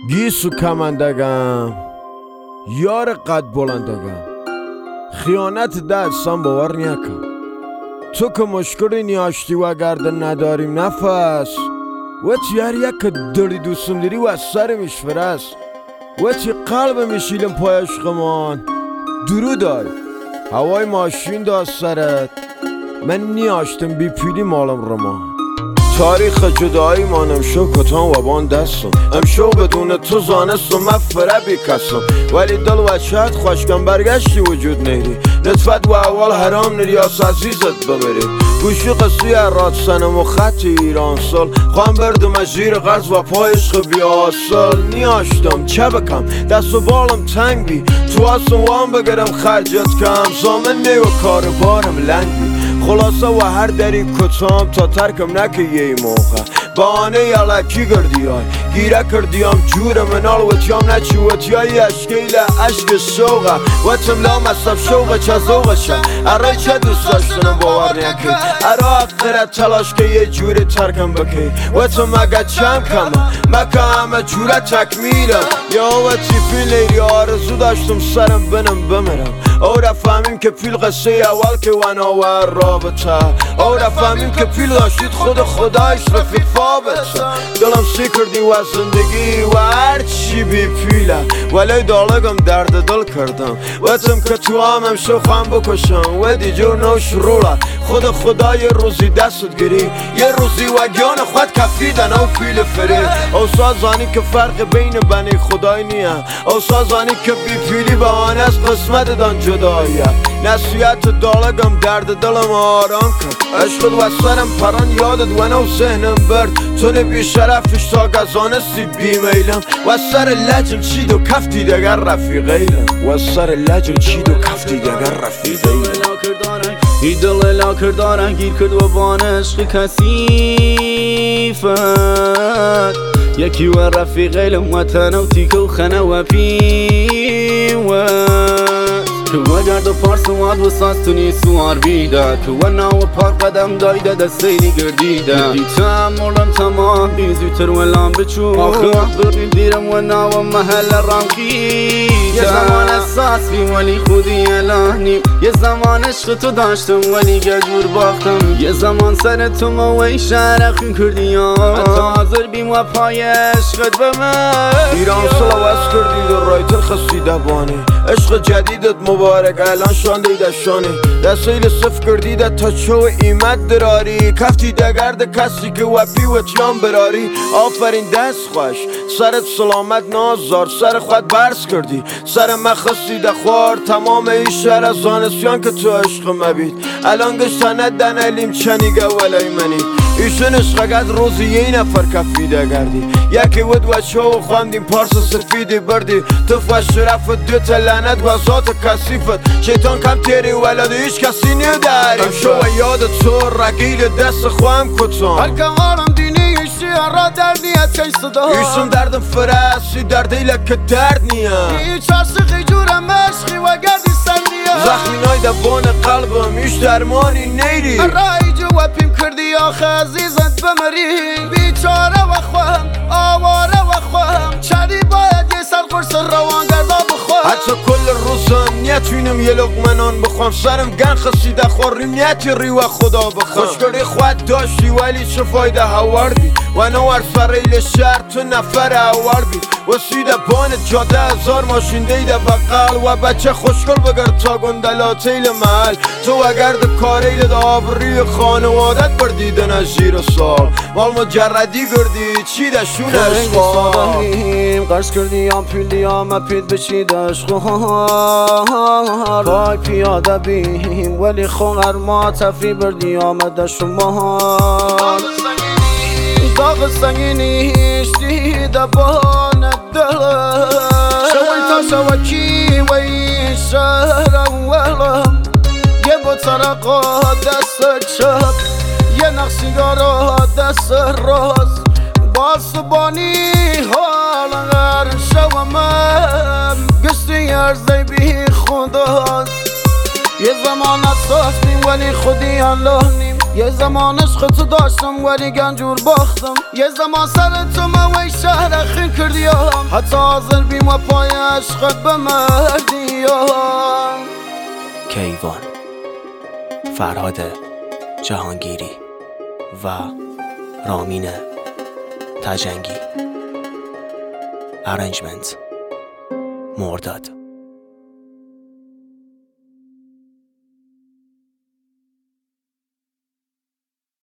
گیسو کمندگم یار قد بلندگم خیانت دستم باور نیکم تو که مشکلی نیاشتی و گرده نداریم نفس و چی هر یک که داری دوستم داری و از سر میشفرست و چی قلب میشیلم پای عشقمان درودای هوای ماشین داست سرت من نیاشتم بی پیلی مالم رمان تاریخ جدایی مانم شو کتان و بان دستم امشو بدون تو زانستم من فره بی کسم ولی دل و شاید خوشگم برگشتی وجود نیری نطفت و اول حرام نریاس عزیزت ببری گوشی قصی اراد سنم و خط ایران سال خواهم بردم زیر غرز و پای عشق بیاسل نیاشتم چه بکم دست و بالم تنگ بی تو هستم وام بگرم خرجت کم زامن نی و کار بارم لنگ بی خلاصه و هر دری کتام تا ترکم نکه یه موقع بانه یلکی گردی های گیره کردیم جور منال و تیام نچی و تیایی اشکیل عشق شوقه و تملا مصب شوقه چه زوقه شه اره چه دوست داشتنم باور نیکی اره اقره تلاش که یه جوری ترکم بکی و تو مگه چم کمه مکه همه جوره تکمیلم یا و تیفی لیری آرزو داشتم سرم بنم بمرم او را فهمیم که پیل قصه اول که وناور رابطه او را فهمیم که پیل داشتید خود خدایش رفیق فابطه دلم سی کردی و زندگی و هر چی بی پیله ولی دالگم درد دل کردم وطم که تو همم شو خواهم بکشم و دیجور نو شروله خود خدای روزی دستت گیری یه روزی و گیان خود کفیدن او پیل فری او سازانی که فرق بین بنی خدای نیه او سازانی که بی پیلی بهانه از قسمت دان جداییه نصیحت دالگم درد دلم آرام کرد عشقت و سرم پران یادت و نو ذهنم برد تو نبی شرفش تا گزانستی بیمیلم و سر لجم چید و کفتی دگر رفیقیلم و سر لجم چید و کفتی دگر رفیقیلم ای دل لا کردارن گیر کرد و بان عشق کثیفت یکی و رفیقیلم و تنو تیکه و خنه و پیوت که و گرد و پارس واد و ساز تونی سوار بیده که و ناو پار قدم دایده دستیلی گردیده دیتم مردم تمام بی زیوتر و لام بچون آخه بردی دیرم و ناو محل رامکی یه زمان احساس بی ولی خودی الانیم یه زمان عشق تو داشتم ولی گجور باختم یه زمان سر تو موی شرخی کردی حتی حاضر بیم و پای عشقت بمن ایران سلاوست کردی در رایتر خسیده بانی عشق جدیدت مبارک الان شان دیده شانی دستیل صف کردیده تا چو ایمت دراری کفتی دگرد کسی که وپی و تیان براری آفرین دست خوش سرت سلامت نازار سر خود برس کردی سر مخصیده خوار تمام این شهر از زانسیان که تو عشق مبید الان گشتنه دنالیم چنیگه ولی منید ایشون عشقگت روزی یه نفر کفیده گردی یکی ود و شو خواندیم پارس سفیدی بردی تو فش رفت دوتا لعنت و ذات کثیفت شیطان کم تیری ولد هیچ کسی نداری شو و یاد تو رگیل دست خواهم کتان هر که آرم دینی ایشی را در نیت چه صدا ایشون دردم فرستی دردیله که درد نیه هیچ عاشقی جورم عشقی و گردی سندیه زخمی نای دبان قلبم ایش درمانی نیری رای جوابیم کردی آخه عزیزت بمری بیچاره و خواهم آواره و خواهم چری باید یه سر قرص روان گردا بخواهم حتی کل روزم نیتوینم یه لقمه نان بخوام سرم گن خسیده خوریم نیتی و خدا بخوام خوشگری خود داشتی ولی چه فایده هوردی و نوار فریل شهر تو نفر هوردی و سیده بان جاده هزار ماشین دیده بقل و بچه خوشگل بگرد تا گندلاتیل محل تو اگرد کاریل دا آبری خانوادت بردیدن از زیر سال مال مجردی گردی چی دشون عشقا قرص کردی هم پیلی هم پید بشید عشقا پای پیاده بیم ولی خونر ما تفری بردی آمده شما داغ سنگینیش دیده بان دلم شوی تا شوکی و این شهر اولم یه بطرقا دست چپ یه نقصیگارا دست راست باسبانی حال غر شومم گشتی ارزی بی خداست یه زمان اساس بیم ولی خودی الله نیم یه زمان عشق تو داشتم ولی گنجور باختم یه زمان سر تو موی شهر اخیر کردیم حتی حاضر بیم و پای عشقت بمردی. کیوان، فرهاد جهانگیری و رامین تجنگی. ارنجمنت مرداد.